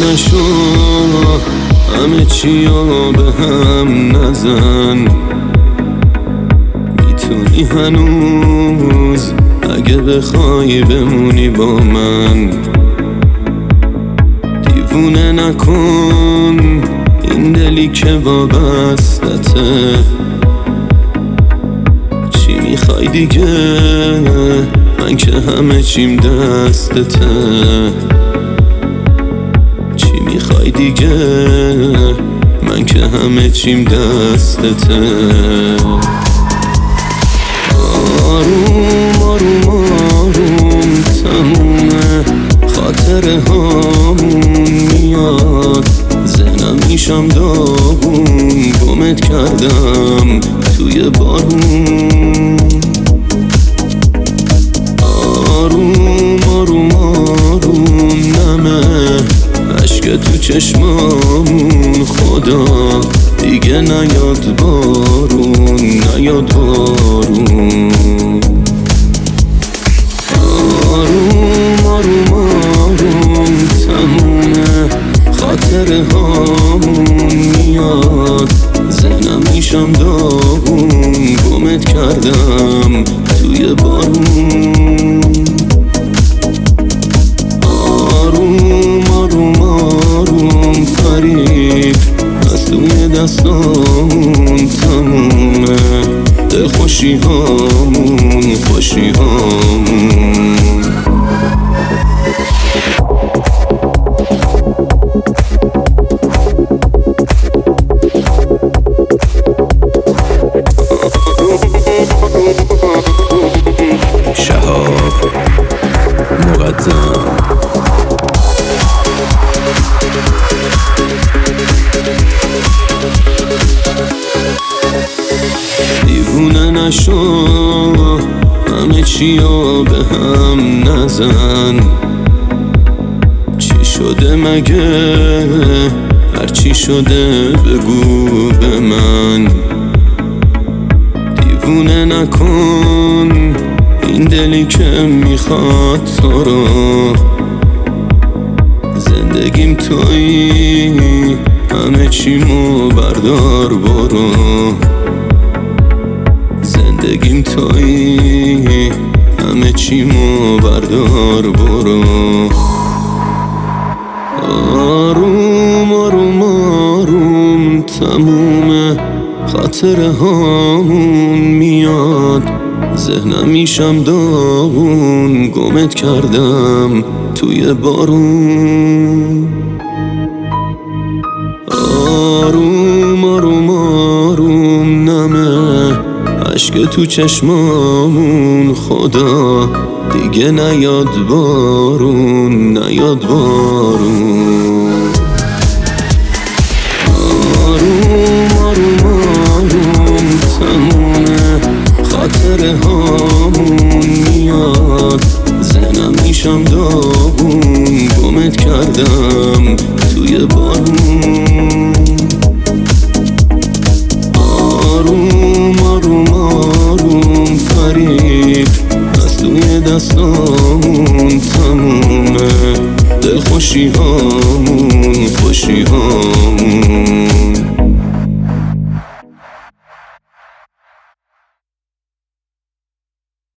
نشو، همه چیا به هم نزن. میتونی هنوز اگه بخوای بمونی با من. دیوونه نکن این دلی که وابستته. چی میخوای دیگه؟ من که همه چیم دستته. چی میخوای دیگه؟ من که همه چیم دستته. آروم آروم آروم تمومه، خاطره هامون میاد. ذهنم میشم داغون، گمت کردم توی بارون. آروم آروم آروم نمه اشک تو چشمامون. خدا دیگه نیاد بارون، نیاد بارون. آروم آروم آروم تمومه، خاطره هامون میاد. ذهنم میشم داغون، گمت کردم توی بارون. آروم آروم آروم فرید از توی دستامون تمومه. دل خوشی هامون، خوشی هامون. شهاب مقدم. دیوونه نشو، همه چیا به هم نزن. چی شده مگه؟ هرچی شده بگو به من. دیوونه نکن این دلی که میخواد تو رو. زندگیم تویی، همه چیمو بردار برو. زندگیم تویی، همه چیمو بردار برو. آروم آروم آروم تمومه، خاطره هامون میاد. ذهنم میشم داغون، گمت کردم توی بارون. آروم آروم آروم نمه اشک تو چشمامون. خدا دیگه نیاد بارون، نیاد بارون. آروم آروم آروم تمومه، خاطره هامون میاد. ذهنم میشم داغون، گمت کردم توی بارون. آروم آروم آروم فرید از توی دستامون تمومه. دل خوشی هامون، خوشی هامون.